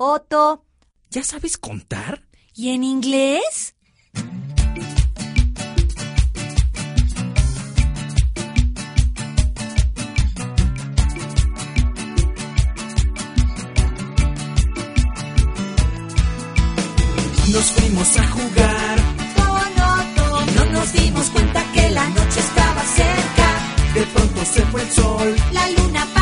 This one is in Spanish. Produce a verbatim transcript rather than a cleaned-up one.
Otto. ¿Ya sabes contar? ¿Y en inglés? Nos fuimos a jugar Con Otto. y no nos dimos cuenta que la noche estaba cerca. De pronto se fue el sol. La luna